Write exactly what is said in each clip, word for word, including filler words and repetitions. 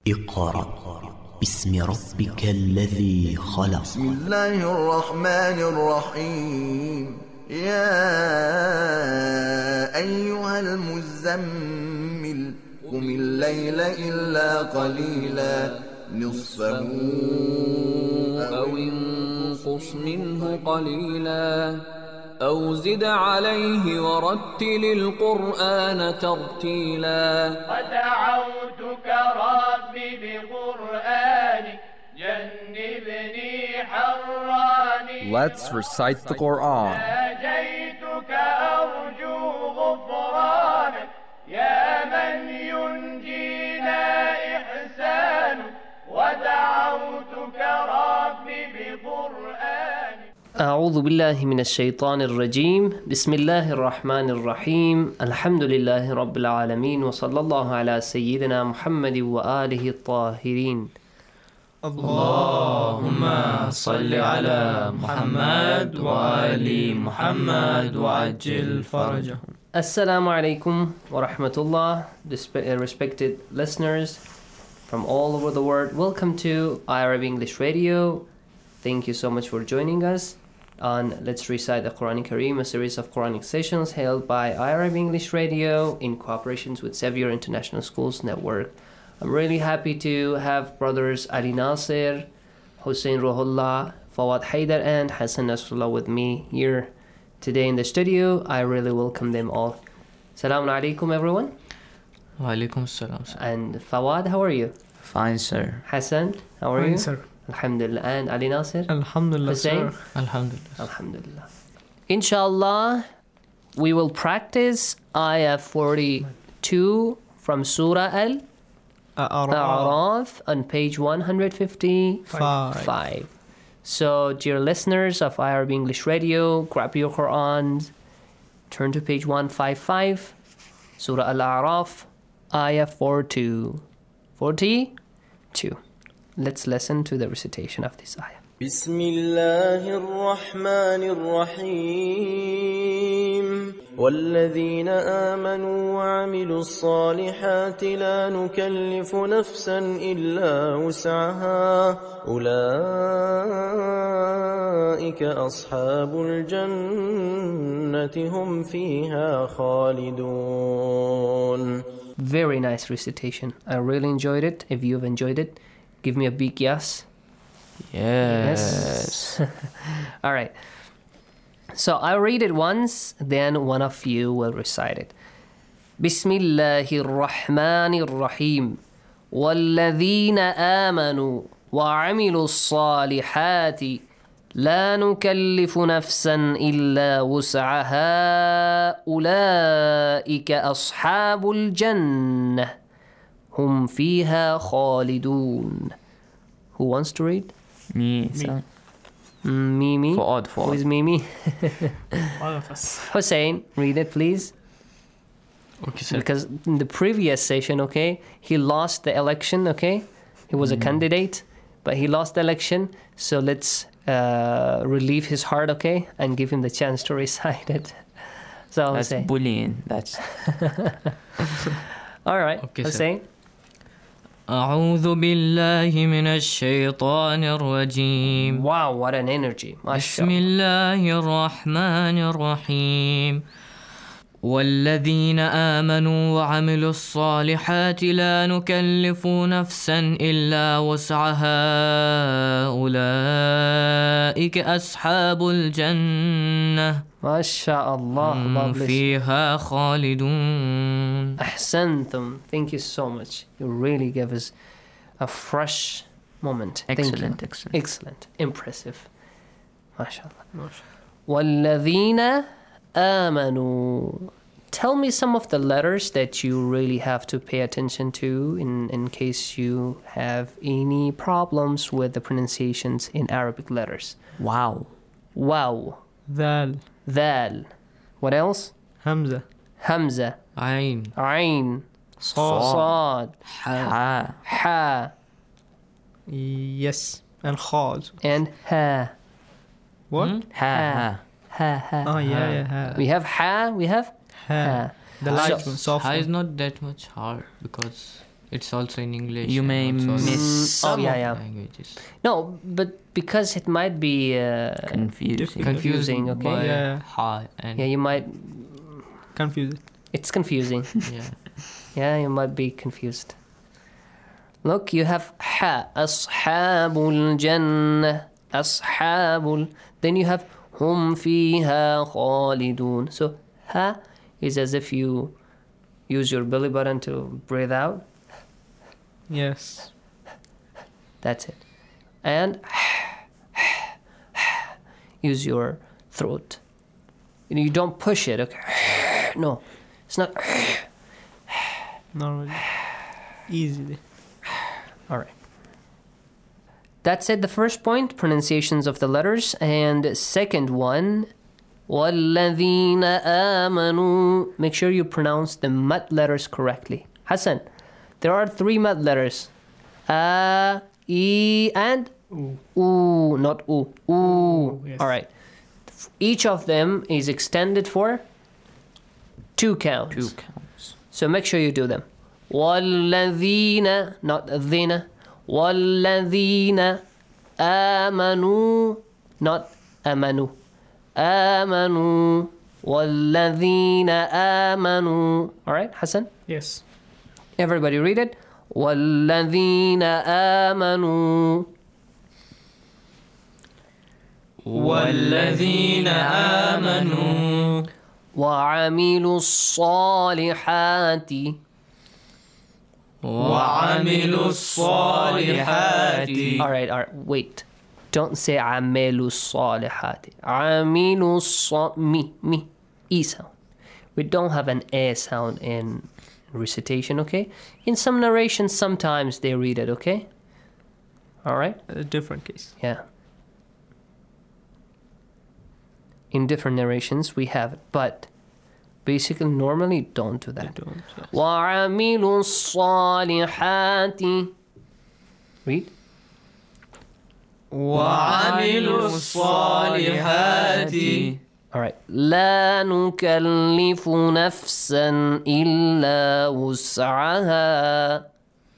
اقرأ باسم ربك الذي خلق. بسم الله الرحمن الرحيم. يا أيها المزمل قم الليل إلا قليلا نصفه أو انقص منه قليلا أو زد عليه ورتل القرآن ترتيلا. ودعوتك ربي بقرآنك جنبني حراني. Let's recite the Quran. ناجيتك أرجو غفرانك يا من ينجينا إحسانك. ودعوتك ربي بقرآنك. أعوذ بالله من الشيطان الرجيم. بسم الله الرحمن الرحيم. الحمد لله رب العالمين وصلى الله على سيدنا محمد وآله الطاهرين. اللهم صل على محمد وآل محمد وعجل فرجهم. Assalamu alaikum wa rahmatullah, respected listeners from all over the world. Welcome to iArab English Radio. Thank you so much for joining us on Let's Recite the Quran Kareem, a series of Quranic sessions held by iArab English Radio in cooperation with Xavier International Schools Network. I'm really happy to have brothers Ali Nasir, Hussein Ruhullah, Fawad Haidar, and Hassan Nasrullah with me here today in the studio. I really welcome them all. Assalamu alaikum, everyone. Wa alaikum assalam. And Fawad, how are you? Fine, sir. Hassan, how are Fine, you? sir. Alhamdulillah. And Ali Nasir? Alhamdulillah, Hussein? sir. Alhamdulillah. Alhamdulillah. Inshallah, we will practice ayah forty-two from Surah Al A'raf on page one hundred fifty-five. So, dear listeners of iArab English Radio, grab your Quran, turn to page one fifty-five, Surah Al-A'raf, ayah forty-two. forty-two. Let's listen to the recitation of this ayah. بسم الله الرحمن الرحيم. والذين آمنوا وعملوا الصالحات لا نكلف نفسا إلا وسعها أولئك أصحاب الجنة هم فيها خالدون. Very nice recitation. I really enjoyed it. If you've enjoyed it, give me a big yes. Yes. Yes. All right. So I'll read it once, then one of you will recite it. Bismillahir Rahmanir Rahim. والذين آمنوا وعملوا الصالحات لا نكلف نفسا إلا وسعها أولئك أصحاب الجنة هم فيها خالدون. Who wants to read? Me, sir. Mimi. Fuad, Fuad. Who is Mimi? All of us. Hussein, read it, please. Okay, sir. Because in the previous session, okay, he lost the election, okay? He was mm. a candidate, but he lost the election. So let's uh, relieve his heart, okay? And give him the chance to recite it. So, That's Hussein. bullying. That's... All right, Okay, Hussein. أعوذ بالله من الشيطان الرجيم. Wow, what an energy. بسم الله الرحمن الرحيم. والذين آمنوا وعملوا الصالحات لا نكلف نفسا إلا وسعها أولئك أصحاب الجنة MashaAllah. هم فيها خالدون. Ahsantum. Thank you so much. You really gave us a fresh moment. Excellent, Thank you. excellent. Excellent. Impressive. MashaAllah. وَالَّذِينَ آمَنُوا. Tell me some of the letters that you really have to pay attention to in, in case you have any problems with the pronunciations in Arabic letters. Wow. Wow. Dal. Dal. What else? Hamza. Hamza. عين. Ain. صاد. Sad. حاء. Ha. Yes. And Khaz. And ha. What? Hmm? Ha. Ha. Ha. Oh, yeah, yeah. Ha. We have ha. We have Ha. ha. The So- light one, soft Ha is one. not that much hard because It's also in English. You may and also miss Mm, some oh, yeah, of yeah. languages. No, but because it might be uh, confusing. confusing, okay? by Yeah. ha and Yeah, you might. Confused. It's confusing. yeah. Yeah, you might be confused. Look, you have ha, ashabul jannah, ashabul. Then you have hum fiha khalidun. So ha is as if you use your belly button to breathe out. Yes. That's it. And use your throat. You, know, you don't push it, okay? No, it's not. Normally. Easily. All right. That's it, the first point, pronunciations of the letters. And second one, وَالَّذِينَ آمَنُوا. Make sure you pronounce the mad letters correctly. Hassan, there are three mad letters. A, E, and Ooh. Oo, not oo. Ooh. Ooh, yes. All right. Each of them is extended for two counts. Two counts. So make sure you do them. وَالَّذِينَ, not الذين. وَالَّذِينَ آمَنُوا, not آمَنُوا. آمَنُوا. وَالَّذِينَ آمَنُوا. All right, Hassan? Yes. Everybody read it. وَالَّذِينَ آمَنُوا. والذين آمنوا وعملوا الصالحات. وعملوا الصالحات. All right, all right, wait. Don't say عملوا الصالحات. عملوا الص... Me, me. E sound. We don't have an A sound in recitation, okay? In some narrations, sometimes they read it, okay? All right? A different case. Yeah. In different narrations, we have it, but basically, normally, don't do They that. don't. Yes. وَعَمِلُوا الصَّالِحَاتِ. Read. وعملوا الصالحات. All right. لا نكلف نفسا إلا وسعها.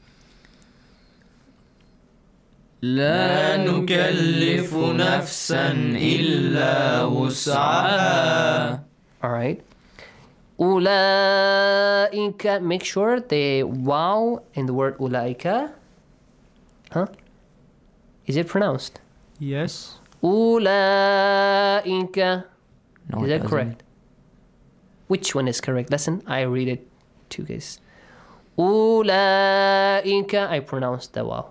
لا نكلف نفسا إلا وسعها. All right. أولئك. Make sure the wow in the word أولئك. Huh? Is it pronounced? Yes. أولئك. No, Is it that doesn't. correct? Which one is correct? Listen, I read it two cases. أولئك. I pronounced the wow.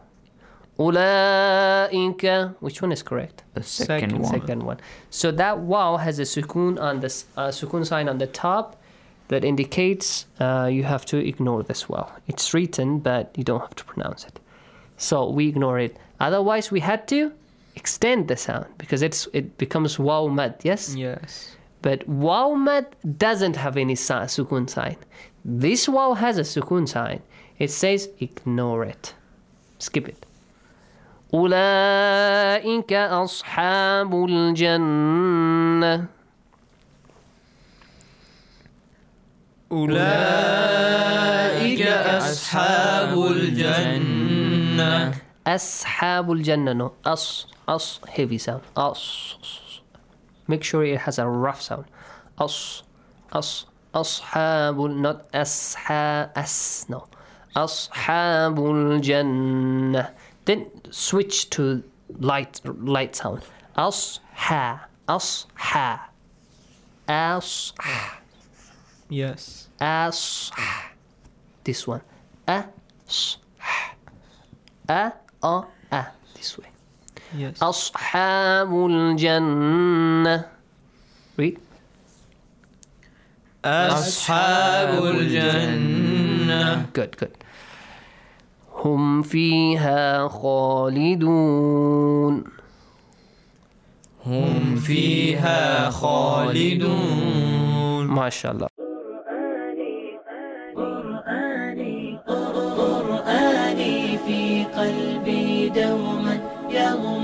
أولئك. Which one is correct? The second, Second. one. Second one. So that wow has a sukun on the uh, sukun sign on the top that indicates uh, you have to ignore this wow. It's written, but you don't have to pronounce it. So we ignore it. Otherwise, we had to extend the sound because it's it becomes wow mad. Yes. Yes. But wow mad doesn't have any sa- sukun sign. This wow has a sukun sign. It says ignore it. Skip it. أولئك أصحاب الجنة. أولئك أصحاب الجنة. أصحاب الجنة. No. أص. أص. Heavy sound. أص. Make sure it has a rough sound. أص. أص. أصحاب. Not أصحاب. أس. No. أصحاب الجنة. Then switch to light light sound. أصحى. أصحى. أصحى. Yes. أصحى. This one. أصحى. أ. أ. أ. This way. Yes. أصحاب الجنة. Read. أصحاب الجنة. Good, good. هم فيها خالدون. هم فيها خالدون. ما شاء الله. قرآني في قلبي دوما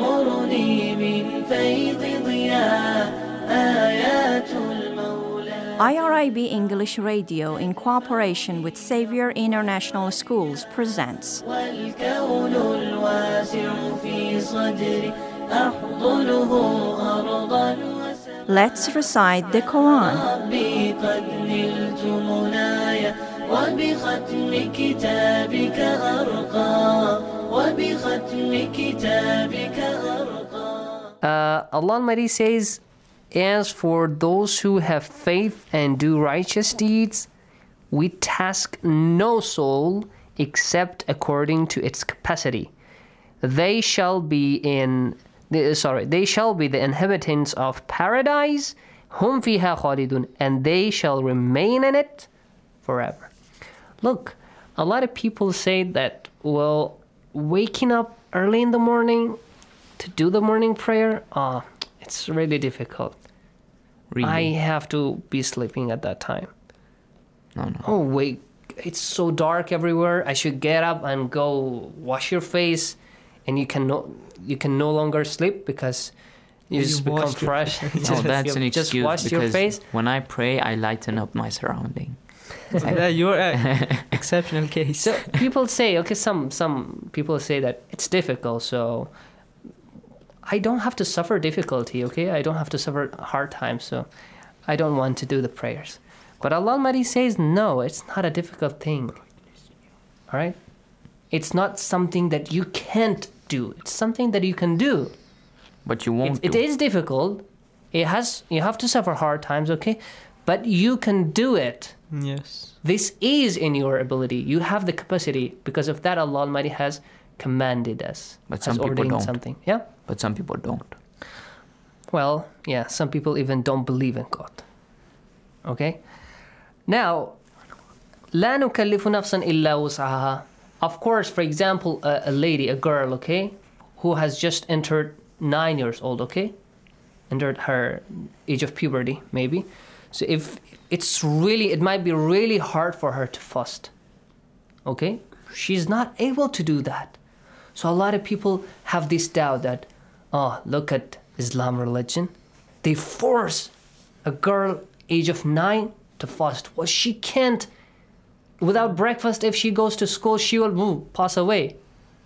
يغمرني من فيض ضياء آيات المولى I R I B English Radio, in cooperation with Xavier International Schools, presents والكون الواسع في صدري أحضنه أرضا وسماء. Let's recite the Quran. ربي قد نلت منايا وبختم كتابك أرقى وبختم كتابك أرقى. Uh, Allah Almighty says, as for those who have faith and do righteous deeds, we task no soul except according to its capacity. They shall be in, sorry, they shall be the inhabitants of paradise, hum fiha khalidun, and they shall remain in it forever. Look, a lot of people say that, well, waking up early in the morning to do the morning prayer, ah, oh, it's really difficult. Really? I have to be sleeping at that time. No, no. Oh, wait, it's so dark everywhere. I should get up and go wash your face, and you can no, you can no longer sleep because you, You just become washed your fresh. face. No, that's an Just excuse wash your because face. when I pray, I lighten up my surrounding. Yeah, you're an exceptional case. So people say, okay, some some people say that it's difficult, so I don't have to suffer difficulty, okay? I don't have to suffer hard times, so I don't want to do the prayers. But Allah Almighty says, no, it's not a difficult thing. All right? It's not something that you can't do. It's something that you can do. But you won't It, do. it is difficult. It has. You have to suffer hard times, okay? But you can do it. Yes. This is in your ability. You have the capacity. Because of that, Allah Almighty has commanded us. But has some people ordained don't. something. Yeah? But some people don't. Well, yeah, some people even don't believe in God. Okay? Now, لا نكلف نفسا إلا وسعها. Of course, for example, a, a lady, a girl, okay, who has just entered nine years old, okay, entered her age of puberty, maybe. So if it's really, it might be really hard for her to fast, okay? She's not able to do that. So a lot of people have this doubt that, oh, look at Islam religion. They force a girl age of nine to fast. Well, she can't. Without breakfast, if she goes to school, she will ooh, pass away.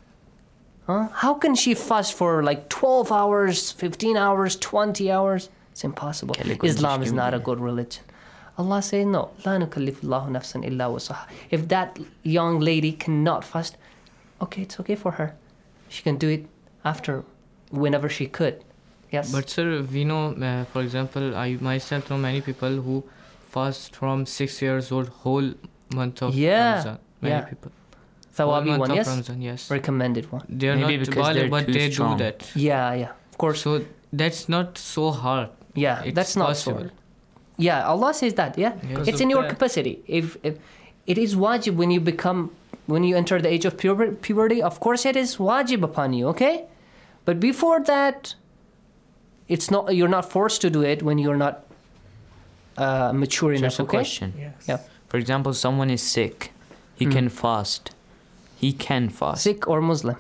Huh? How can she fast for like twelve hours, fifteen hours, twenty hours? It's impossible. Islam is not a good religion. Allah says, no. لا نكلف الله نفسا إلا وسعها. If that young lady cannot fast, okay, it's okay for her. She can do it after, whenever she could. Yes. But sir, we know, uh, for example, I myself know many people who fast from six years old whole month of Yeah, Ramadan. Many yeah. people. Thawabi Whole month one, of yes? Ramadan, yes. Recommended one. They are Maybe not because baligh, they're but too they strong. do that. Yeah, yeah, of course. So that's not so hard. Yeah, It's that's not possible. so. Yeah, Allah says that. Yeah, Yes. it's in your capacity. If, if it is wajib when you become, when you enter the age of puber- puberty, of course it is wajib upon you. Okay, but before that, it's not. You're not forced to do it when you're not uh, mature enough. Just a Okay. question. Yes. Yeah. For example, someone is sick. He Hmm. can fast. He can fast. Sick or Muslim?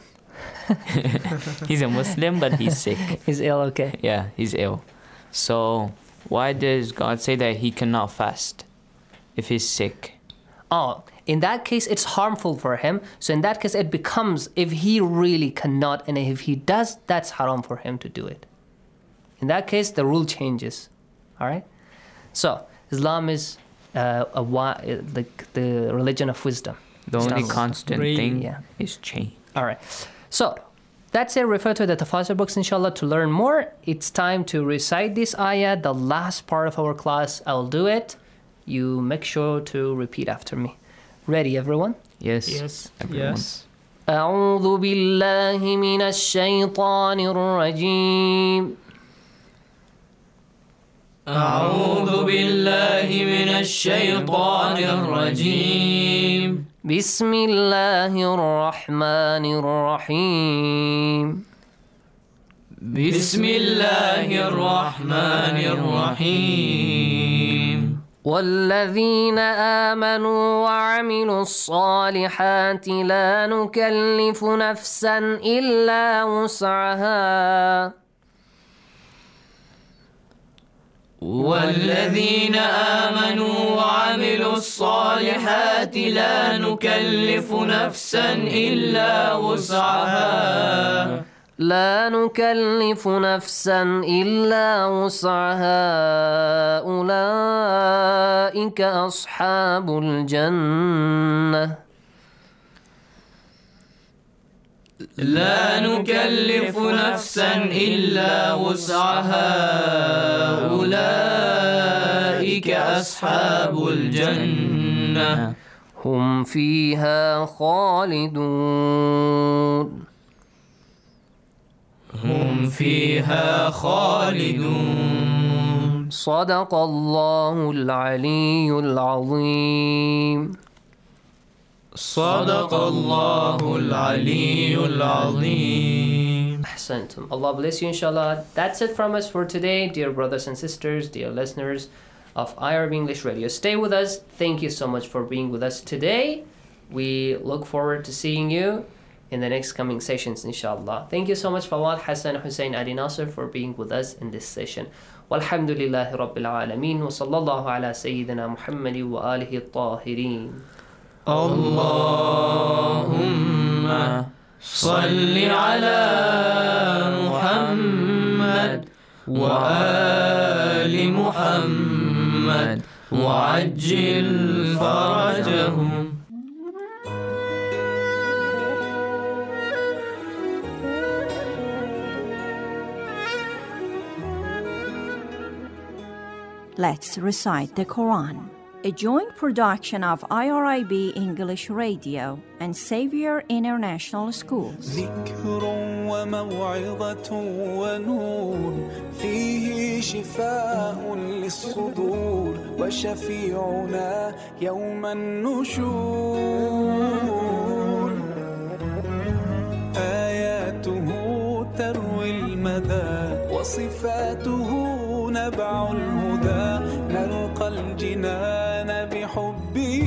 He's a Muslim, but he's sick. He's ill. Okay. Yeah, he's ill. So why does God say that he cannot fast if he's sick? Oh, in that case, it's harmful for him. So in that case, it becomes, if he really cannot, and if he does, that's haram for him to do it. In that case, the rule changes. All right? So, Islam is uh, a wa- uh, like the religion of wisdom. The only Sounds- constant Really? thing Yeah. is change. All right. So, that's it. Refer to the Tafasir books, inshallah, to learn more. It's time to recite this ayah, the last part of our class. I'll do it. You make sure to repeat after me. Ready, everyone? Yes. Yes. Everyone. Yes. أعوذ بالله من الشيطان الرجيم أعوذ بالله من الشيطان الرجيم بسم الله الرحمن الرحيم بسم الله الرحمن الرحيم والذين آمنوا وعملوا الصالحات لا نكلف نفسا إلا وسعها والذين آمنوا وعملوا الصالحات لا نكلف نفسا إلا وسعها لا نكلف نفسا إلا وسعها أولئك أصحاب الجنة لا نكلف نفسا إلا وسعها أولئك أصحاب الجنة هم فيها خالدون هم فيها خالدون صدق الله العلي العظيم صدق الله العلي العظيم. أحسنتم. Allah bless you inshallah. That's it from us for today, dear brothers and sisters, dear listeners of I R B English Radio. Stay with us. Thank you so much for being with us today. We look forward to seeing you in the next coming sessions inshallah. Thank you so much Fawad Hassan Hussein Ali Nasser for being with us in this session. Walhamdulillahi Rabbil Alameen wa sallallahu ala Sayyidina Muhammad wa alihi at-tahirin. Allahumma salli ala Muhammad wa ali Muhammad wa ajil farajahum. Let's recite the Quran. A joint production of I R I B English Radio and Xavier International Schools. ذكر وموعظة ونور فيه شفاء للصدور وشفيعنا يوم النشور آياته تروي المدى وصفاته نبع الهدى نلقى الجنان بحبه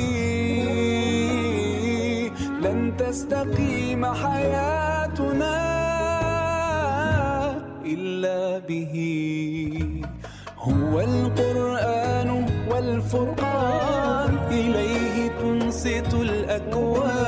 لن تستقيم حياتنا إلا به هو القرآن والفرقان إليه تنصت الأكوان